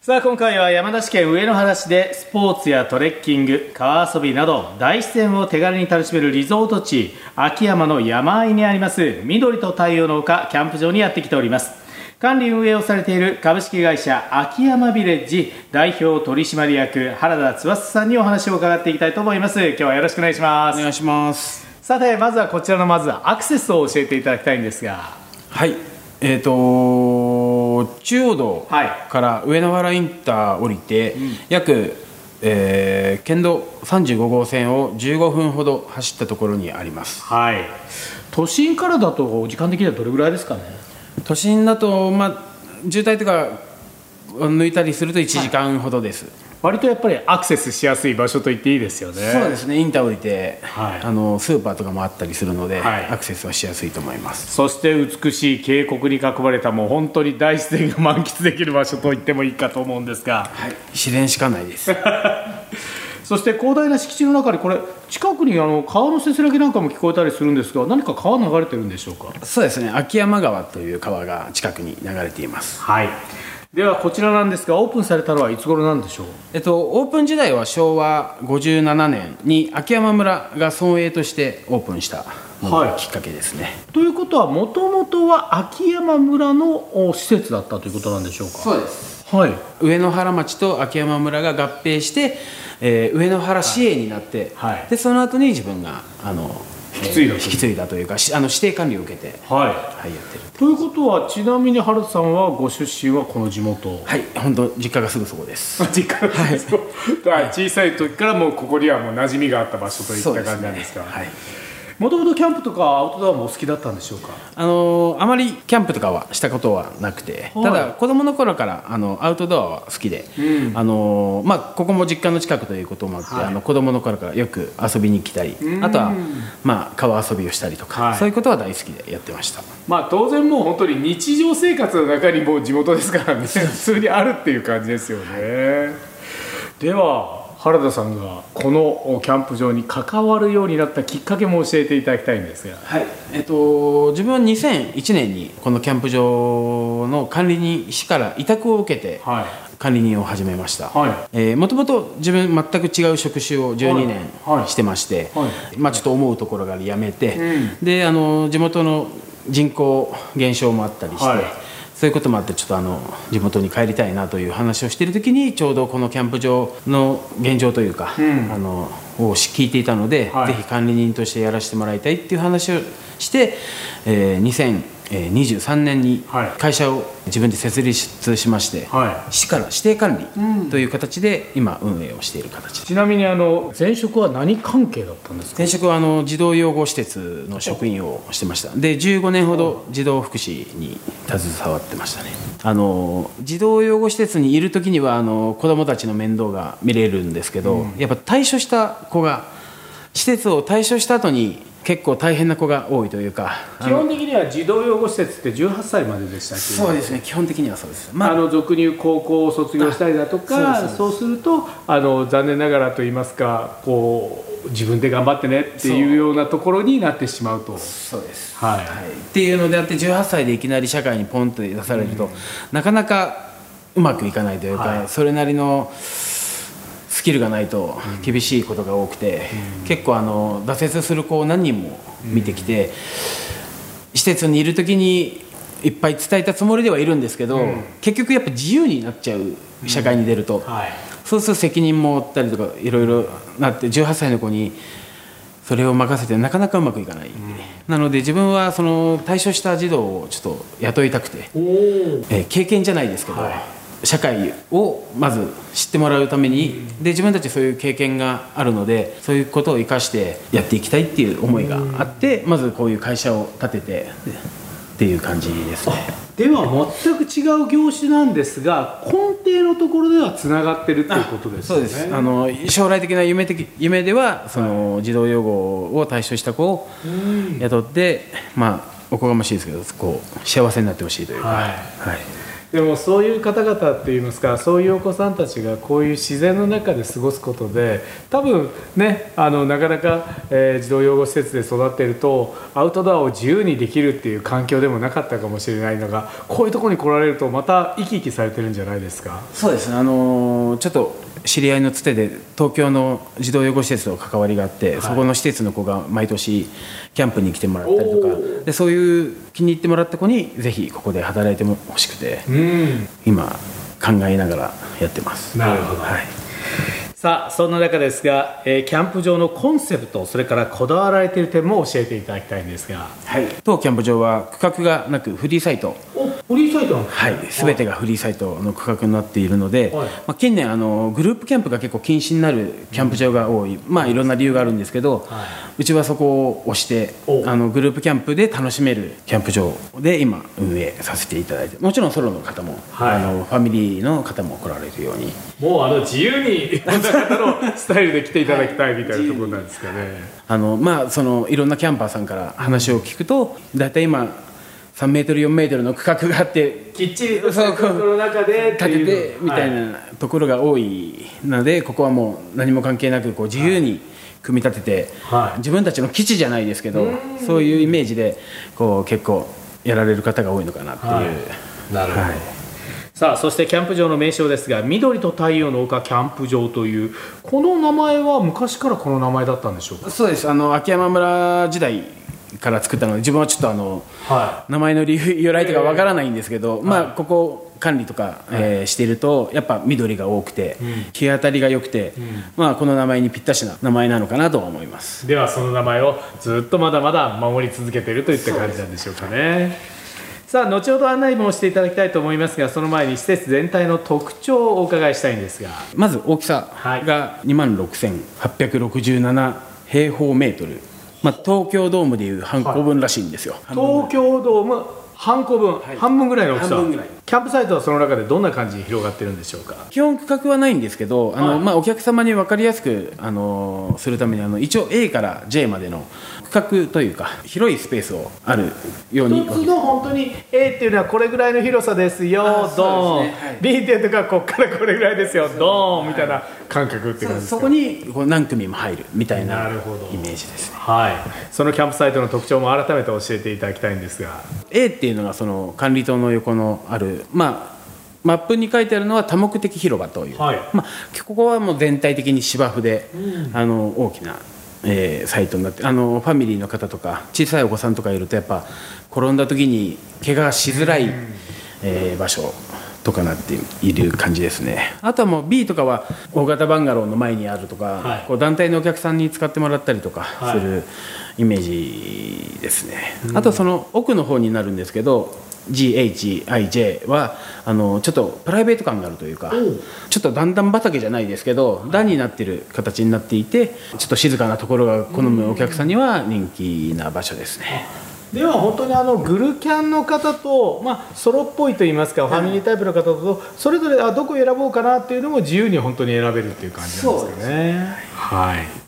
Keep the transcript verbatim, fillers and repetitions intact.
さあ今回は山梨県上野原市でスポーツやトレッキング、川遊びなど大自然を手軽に楽しめるリゾート地秋山の山あいにあります緑と太陽の丘キャンプ場にやってきております。管理運営をされている株式会社秋山ビレッジ代表取締役原田翼さんにお話を伺っていきたいと思います。今日はよろしくお願いします。 お願いします。 さてまずはこちらのまずはアクセスを教えていただきたいんですが、 はい、えーと中央道から上野原インター降りて、はい、約、えー、県道さんじゅうご号線をじゅうごふんほど走ったところにあります。 はい、都心からだと時間的にはどれぐらいですかね。 都心だと、まあ、渋滞とか抜いたりするといちじかんほどです。はい、 割とやっぱりアクセスしやすい場所と言っていいですよね。 そうですね、インター降りて、はい、あのスーパーとかもあったりするので、 はい、 アクセスはしやすいと思います。 そして美しい渓谷に囲まれたもう本当に大自然が満喫できる場所と言ってもいいかと思うんですが、 はい、自然しかないですそして広大な敷地の中にこれ近くにあの川のせせらぎなんかも聞こえたりするんですが、何か川流れてるんでしょうか。 そうですね、秋山川という川が近くに流れています。 はい、ではこちらなんですが、オープンされたのはいつ頃なんでしょう。 えっと、オープン時代はしょうわごじゅうななねんに秋山村が村営としてオープンしたのがきっかけですね。はい、 ということはもともとは秋山村の施設だったということなんでしょうか。 そうです。 はい、 上野原町と秋山村が合併して、えー、上野原市営になって、はいはい、でその後に自分があの引き継いだ、 えー、引き継いだというかあの指定管理を受けて、 はいはい、 やってるということは、ちなみに原田さんはご出身はこの地元。 はい、本当実家がすぐそこです。 実家がすぐそこ、はい、小さい時からもうここにはもう馴染みがあった場所といった感じなんですか。もともとキャンプとかアウトドアもお好きだったんでしょうか。 あのー、あまりキャンプとかはしたことはなくて、はい、ただ子供の頃からあのアウトドアは好きで、うん、あのーまあ、ここも実家の近くということもあって、はい、あの子供の頃からよく遊びに来たり、あとは、まあ、川遊びをしたりとか、はい、そういうことは大好きでやってました。 まあ、当然もう本当に日常生活の中にもう地元ですからね普通にあるっていう感じですよね。では原田さんがこのキャンプ場に関わるようになったきっかけも教えていただきたいんですが。 はい、えっと、自分はにせんいちねんにこのキャンプ場の管理人市から委託を受けて管理人を始めました。はい、えー、もともと自分全く違う職種をじゅうにねんしてまして、はいはい、まあ、ちょっと思うところがありやめて、うん、であの地元の人口減少もあったりして、はい、そういうこともあってちょっとあの地元に帰りたいなという話をしている時にちょうどこのキャンプ場の現状というか、うん、あのを聞いていたので、はい、ぜひ管理人としてやらせてもらいたいっていう話をして、えー、にせんにじゅうさんねんに会社を自分で設立しまして、はい、市から指定管理という形で今運営をしている形です。 ちなみにあの前職は何関係だったんですか。 前職はあの児童養護施設の職員をしてました。でじゅうごねんほど児童福祉に携わってましたね。あの児童養護施設にいる時にはあの子どもたちの面倒が見れるんですけど、うん、やっぱ退所した子が施設を退所した後に結構大変な子が多いというか、 基本的には児童養護施設ってじゅうはっさいまででしたっけ。 そうですね、基本的にはそうです、 まあ、あの俗に言う高校を卒業したりだとか、そうするとあの残念ながらといいますか、こう自分で頑張ってねっていうようなところになってしまうと。 そうです、 はいはい、 っていうのであってじゅうはっさいでいきなり社会にポンと出されると、うん、なかなかうまくいかないというか、はい、それなりのスキルがないと厳しいことが多くて、うん、結構あの挫折する子を何人も見てきて、うん、施設にいる時にいっぱい伝えたつもりではいるんですけど、うん、結局やっぱ自由になっちゃう、社会に出ると、うん、はい、そうすると責任も負ったりとかいろいろなってじゅうはっさいの子にそれを任せてなかなかうまくいかない、うん、なので自分はその退所した児童をちょっと雇いたくて、えー、経験じゃないですけど、はい、社会をまず知ってもらうために、で自分たちそういう経験があるのでそういうことを生かしてやっていきたいっていう思いがあって、まずこういう会社を立ててっていう感じですね。 では全く違う業種なんですが根底のところではつながってるっていうことですね。 そうです。あの将来的な夢的夢ではその、はい、児童養護を対象した子を雇って、まあおこがましいですけどこう幸せになってほしいというか、はいはい、 でもそういう方々っていいますか、そういうお子さんたちがこういう自然の中で過ごすことで、多分ね、あのなかなか、えー児童養護施設で育っているとアウトドアを自由にできるっていう環境でもなかったかもしれないのが、こういうところに来られるとまた生き生きされてるんじゃないですか。 そうですね、あのーちょっと知り合いのつてで東京の児童養護施設と関わりがあって、はい、そこの施設の子が毎年キャンプに来てもらったりとかで、そういう気に入ってもらった子にぜひここで働いてほしくて、うん、今考えながらやってます。 なるほど、はい。さあそんな中ですが、えー、キャンプ場のコンセプト、それからこだわられている点も教えていただきたいんですが。 はい、当キャンプ場は区画がなくフリーサイト、 フリーサイトなんですか。 はい、全てがフリーサイトの区画になっているので、はい、まあ、近年あのグループキャンプが結構禁止になるキャンプ場が多い、うん、まあいろんな理由があるんですけど、はい、うちはそこを推してあのグループキャンプで楽しめるキャンプ場で今運営させていただいて、もちろんソロの方も、はい、あのファミリーの方も来られるように、 もうあの自由にいろんな方のスタイルで来ていただきたいみたいなところなんですかね。 あのまあそのいろんなキャンパーさんから話を聞くと、だいたい今さんメートルよんメートルの区画があってきっちりとしたところの中で建ててみたいなところが多いので、ここはもう何も関係なくこう自由に組み立てて、はい、自分たちの基地じゃないですけど、そういうイメージでこう結構やられる方が多いのかなっていう、はい、 なるほど、はい。さあそしてキャンプ場の名称ですが、緑と太陽の丘キャンプ場というこの名前は昔からこの名前だったんでしょうか。 そうです、あの秋山村時代から作ったので、自分はちょっとあの、はい、名前の理由由来とかわからないんですけど、えー、まあ、ここ管理とか、はい、えー、しているとやっぱ緑が多くて、うん、日当たりが良くて、うん、まあ、この名前にぴったしな名前なのかなとは思います。 ではその名前をずっとまだまだ守り続けているといった感じなんでしょうかね。さあ後ほど案内もしていただきたいと思いますが、その前に施設全体の特徴をお伺いしたいんですが、 まず大きさがにまんろくせんはっぴゃくろくじゅうななへいほうメートル、まあ、東京ドームでいう半個分らしいんですよ。 はい、東京ドーム半個分、はい、半分ぐらいの大きさ。キャンプサイトはその中でどんな感じに広がってるんでしょうか。 基本区画はないんですけど、あの、はい、まあ、お客様に分かりやすく、あのするためにあの一応 エー から ジェイ までの区画というか広いスペースをあるように。 一つの本当に エー っていうのはこれぐらいの広さですよ、ドーン、ね、はい、ビー っていうとかここからこれぐらいですよ、ドーンみたいな感覚って感じですか。 そ, そこにこう何組も入るみたいなイメージですね。 はい、そのキャンプサイトの特徴も改めて教えていただきたいんですが、 エー っていうのがその管理棟の横のある、まあマップに書いてあるのは多目的広場という、はい、まあ、ここはもう全体的に芝生で、うん、あの大きな、えー、サイトになって、あのファミリーの方とか小さいお子さんとかいるとやっぱ転んだ時に怪我しづらい、うん、えー、場所とかなっている感じですね。あとはもう ビー とかは大型バンガローの前にあるとか、はい、こう団体のお客さんに使ってもらったりとかするイメージですね。はい、あとその奥の方になるんですけど、ジーエイチアイジェー はあのちょっとプライベート感があるというか、ちょっと段々畑じゃないですけど段になっている形になっていて、ちょっと静かなところが好むお客さんには人気な場所ですね。 では本当にあのグルキャンの方と、まあ、ソロっぽいといいますか、ファミリータイプの方とそれぞれあどこを選ぼうかなっていうのも自由に本当に選べるっていう感じなんですかね。はい。